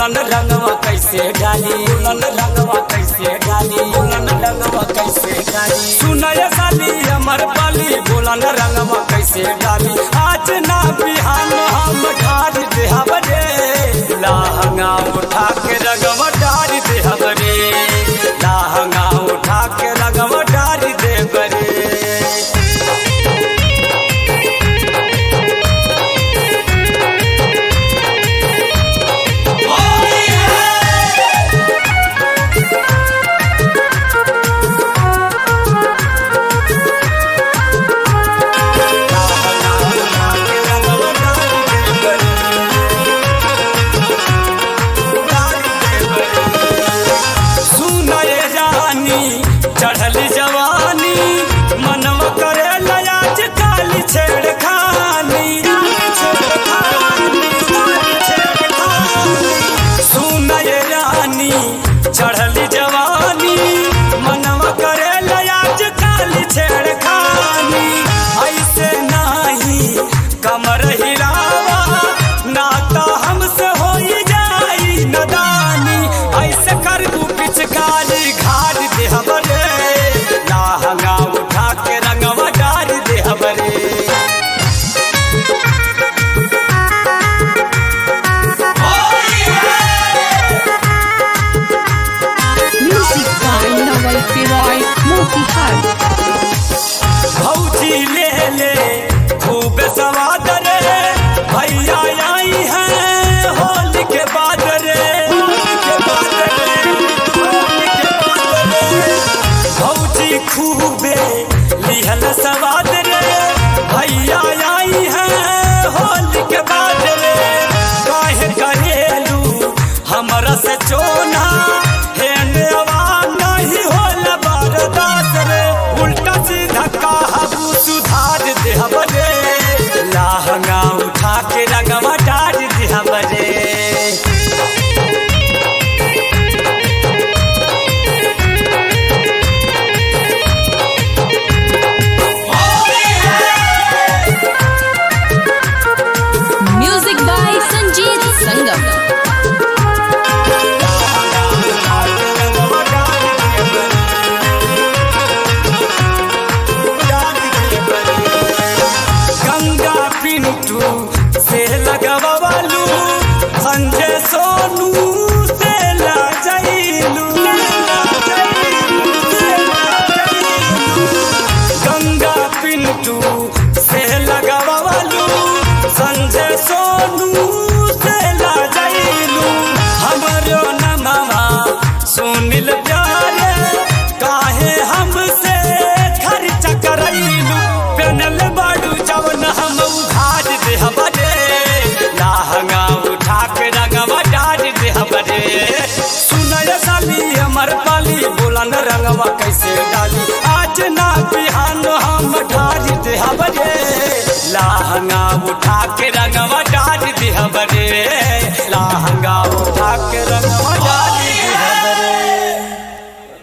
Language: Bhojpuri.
बोलन रंगवा कैसे डाली, बोलन रंगवा कैसे डाली, बोलन रंगवा कैसे डाली। सुनय साली अमर पाली बोलन रंगवा कैसे डाली। आज ना बिहान हम ढार देहब रे, लहंगा उठा के रंगवा डार देहब रे, लहंगा उठा के रंगवा डार देहब रे। चढ़ली जवानी मनवा करे लयाज काली छेड़खानी, सुनय रानी चढ़ली जवानी मनवा करे लयाज काली छेड़खानी। ऐसे नहीं कमर हिलावा ना तो हमसे हो जाई नदानी। ऐसे कर दू पिचकारी घाट देहब रे, लहंगा उठा के रंगवा डार देहब रे। Music by Nawal Piroy, Motihari। भौजी ले ले खूब सवाद रे, भैया आई है होली के बाद रे, भौजी खूबे लिहल सवाद रे, भैया आई है होली के बाद रे। काहे करेलू हमरा से चोना, हेने आवाज नहीं होला बर्दाश्त रे। उल्टा सीधा कहबू सुधार देहब रे, लहंगा उठा के रंगवा डार देहब रे। Music by Sanjeev Sangam। Ganga Pintu से लगवालू, संजय सोनू से लाजैलू, गंगा पिंटू से लगवालू, संजय सोनू से लाजैलू। हमरो नमवा सुनिल प्यारे, काहे हमसे खर्च करैलू। पेनल बाड़ू जवन हम उघार देहब रे, लहंगा उठा के रंगवा डार देहब रे। सुनय साली अमर पाली बोलन रंगवा कैसे डाली। आज ना बिहान हम ढार देहब रे, लहंगा उठा के रंगवा